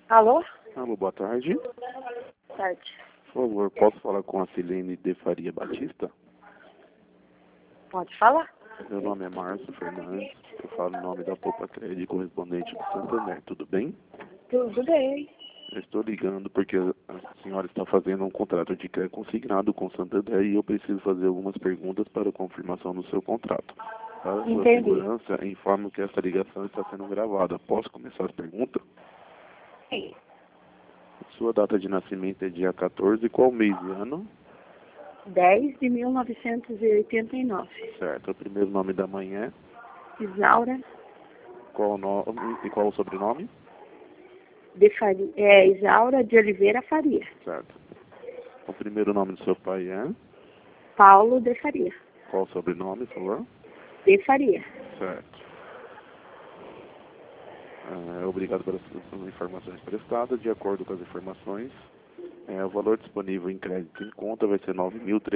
Alô? Alô, boa tarde. Boa tarde. Por favor, posso falar com a Silene de Faria Batista? Pode falar? Meu nome é Márcio Fernandes, eu falo em nome da Poupa Crédito, correspondente do Santander, tudo bem? Tudo bem. Eu estou ligando porque a senhora está fazendo um contrato de crédito consignado com o Santander e eu preciso fazer algumas perguntas para confirmação do seu contrato. Para sua Entendi. segurança, informo que essa ligação está sendo gravada. Posso começar as perguntas? Sim. Sua data de nascimento é dia 14, qual mês e ano? 10 de 1989. Certo, o primeiro nome da mãe é? Isaura Qual o nome e qual o sobrenome? de Faria. Isaura de Oliveira Faria. Certo. O primeiro nome do seu pai é? Paulo de Faria. Qual o sobrenome, por favor? De Faria. Certo. Obrigado pelas informações prestadas. De acordo com as informações, o valor disponível em crédito em conta vai ser R$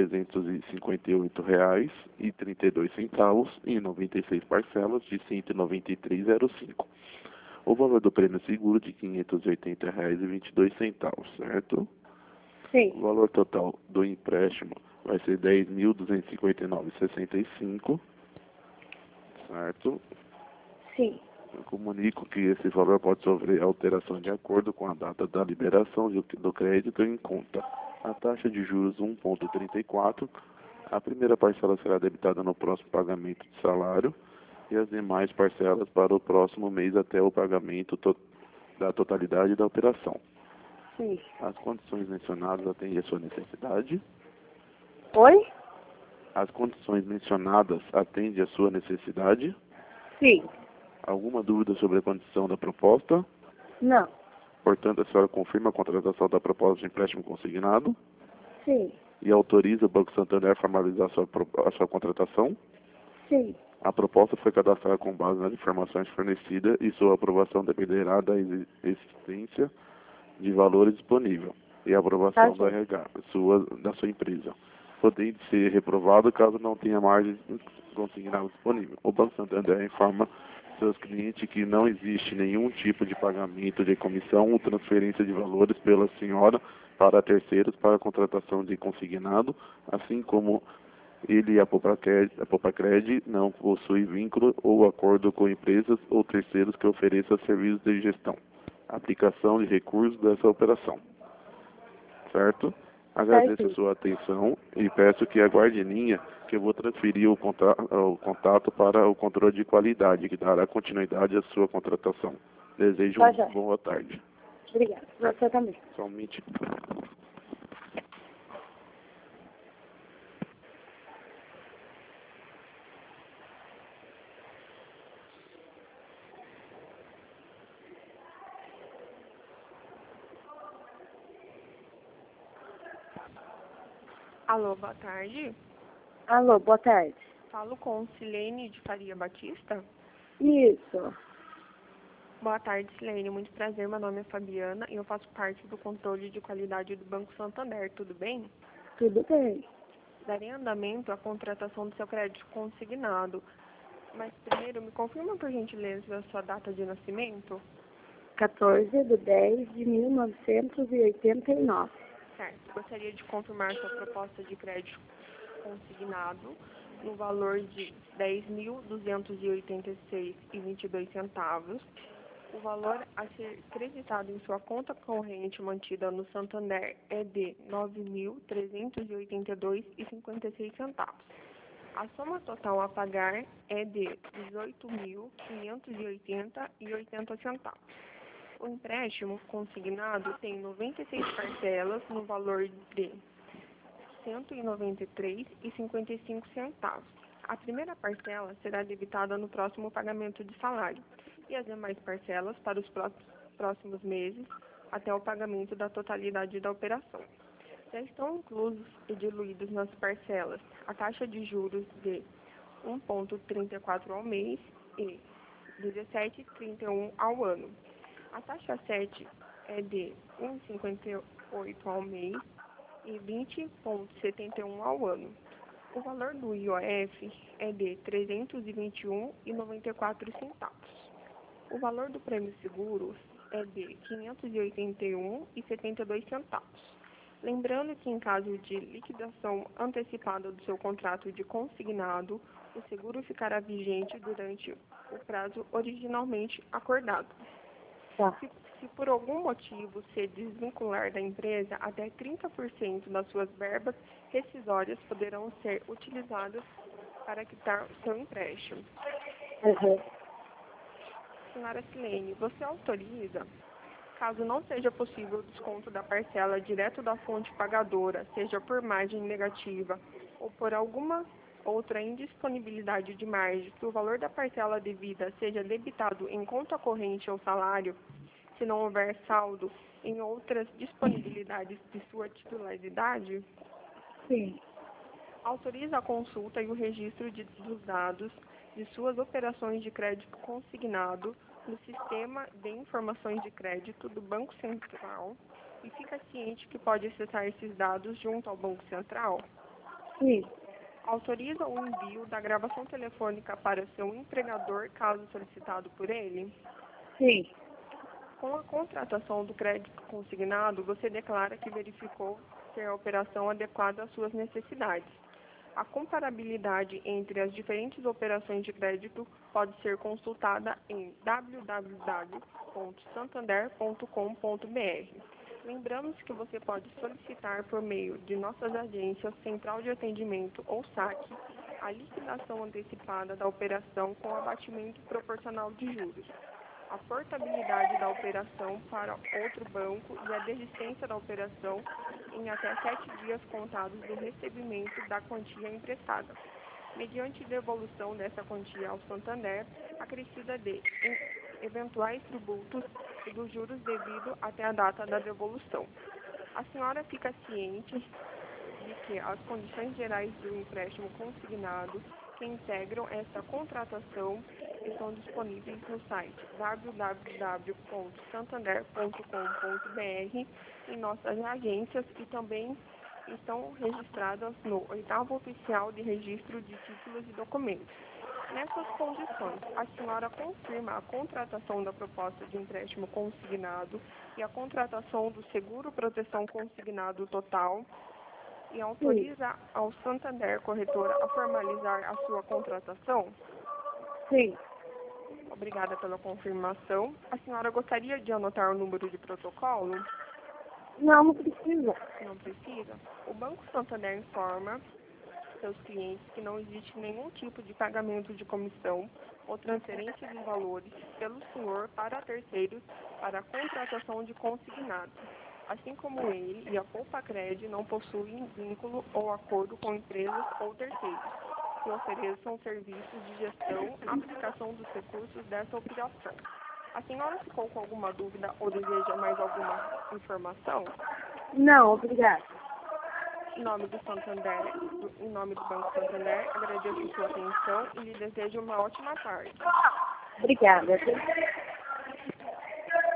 9.358,32 em 96 parcelas de R$ 193,05. O valor do prêmio seguro de R$ 580,22, certo? Sim. O valor total do empréstimo vai ser R$ 10.259,65, certo? Sim. Eu comunico que esse valor pode sofrer alteração de acordo com a data da liberação do crédito em conta. A taxa de juros 1,34. A primeira parcela será debitada no próximo pagamento de salário e as demais parcelas para o próximo mês até o pagamento da totalidade da operação. Sim. As condições mencionadas atendem à sua necessidade? Oi? As condições mencionadas atendem à sua necessidade? Sim. Alguma dúvida sobre a condição da proposta? Não. Portanto, a senhora confirma a contratação da proposta de empréstimo consignado Sim. e autoriza o Banco Santander a formalizar a sua contratação? Sim. A proposta foi cadastrada com base nas informações fornecidas e sua aprovação dependerá da existência de valores disponível e a aprovação do RH da sua empresa, podendo ser reprovado caso não tenha margem consignado disponível. O Banco Santander informa seus clientes que não existe nenhum tipo de pagamento de comissão ou transferência de valores pela senhora para terceiros para a contratação de consignado, assim como ele e a Popacred não possui vínculo ou acordo com empresas ou terceiros que ofereçam serviços de gestão, aplicação de recursos dessa operação. Certo? Agradeço a sua atenção e peço que aguarde em linha que eu vou transferir o contato para o controle de qualidade, que dará continuidade à sua contratação. Desejo uma boa tarde. Obrigada. Você também. Somente. Alô, boa tarde. Alô, boa tarde. Falo com Silene de Faria Batista. Isso. Boa tarde, Silene. Muito prazer. Meu nome é Fabiana e eu faço parte do controle de qualidade do Banco Santander. Tudo bem? Tudo bem. Darei andamento à contratação do seu crédito consignado. Mas primeiro, me confirma por gentileza a sua data de nascimento? 14 de 10 de 1989. Certo. Gostaria de confirmar sua proposta de crédito consignado no valor de R$ 10.286,22. O valor a ser creditado em sua conta corrente mantida no Santander é de R$ 9.382,56. A soma total a pagar é de R$ 18.580,80. O empréstimo consignado tem 96 parcelas no valor de R$ 193,55. A primeira parcela será debitada no próximo pagamento de salário e as demais parcelas para os próximos meses até o pagamento da totalidade da operação. Já estão inclusos e diluídos nas parcelas a taxa de juros de 1,34 ao mês e 17,31 ao ano. A taxa 7 é de 1,58 ao mês e 20,71 ao ano. O valor do IOF é de R$ 321,94. O valor do prêmio seguro é de R$ 581,72. Lembrando que, em caso de liquidação antecipada do seu contrato de consignado, o seguro ficará vigente durante o prazo originalmente acordado. Tá. Se por algum motivo se desvincular da empresa, até 30% das suas verbas rescisórias poderão ser utilizadas para quitar o seu empréstimo. Uhum. Senhora Silene, você autoriza, caso não seja possível o desconto da parcela direto da fonte pagadora, seja por margem negativa ou por alguma outra indisponibilidade de margem, que o valor da parcela devida seja debitado em conta corrente ou salário, se não houver saldo em outras disponibilidades de sua titularidade? Sim. Autoriza a consulta e o registro dos dados de suas operações de crédito consignado no Sistema de Informações de Crédito do Banco Central e fica ciente que pode acessar esses dados junto ao Banco Central? Sim. Autoriza o envio da gravação telefônica para seu empregador, caso solicitado por ele? Sim. Com a contratação do crédito consignado, você declara que verificou ser a operação adequada às suas necessidades. A comparabilidade entre as diferentes operações de crédito pode ser consultada em www.santander.com.br. Lembramos que você pode solicitar por meio de nossas agências, Central de Atendimento ou SAC, a liquidação antecipada da operação com abatimento proporcional de juros, a portabilidade da operação para outro banco e a desistência da operação em até 7 dias contados do recebimento da quantia emprestada, mediante devolução dessa quantia ao Santander, acrescida de eventuais tributos e dos juros devidos até a data da devolução. A senhora fica ciente de que as condições gerais do empréstimo consignado que integram esta contratação estão disponíveis no site www.santander.com.br em nossas agências e também estão registradas no 8º Oficial de Registro de Títulos e Documentos. Nessas condições, a senhora confirma a contratação da proposta de empréstimo consignado e a contratação do seguro proteção consignado total e autoriza ao Santander Corretora a formalizar a sua contratação? Sim. Obrigada pela confirmação. A senhora gostaria de anotar o número de protocolo? Não, não precisa. Não precisa? O Banco Santander informa seus clientes que não existe nenhum tipo de pagamento de comissão ou transferência de valores pelo senhor para terceiros para a contratação de consignado. Assim como ele e a Poupa-Cred não possuem vínculo ou acordo com empresas ou terceiros que ofereçam serviços de gestão, aplicação dos recursos dessa operação. A senhora ficou com alguma dúvida ou deseja mais alguma informação? Não, obrigada. Em nome do Santander, em nome do Banco Santander, agradeço sua atenção e lhe desejo uma ótima tarde. Obrigada.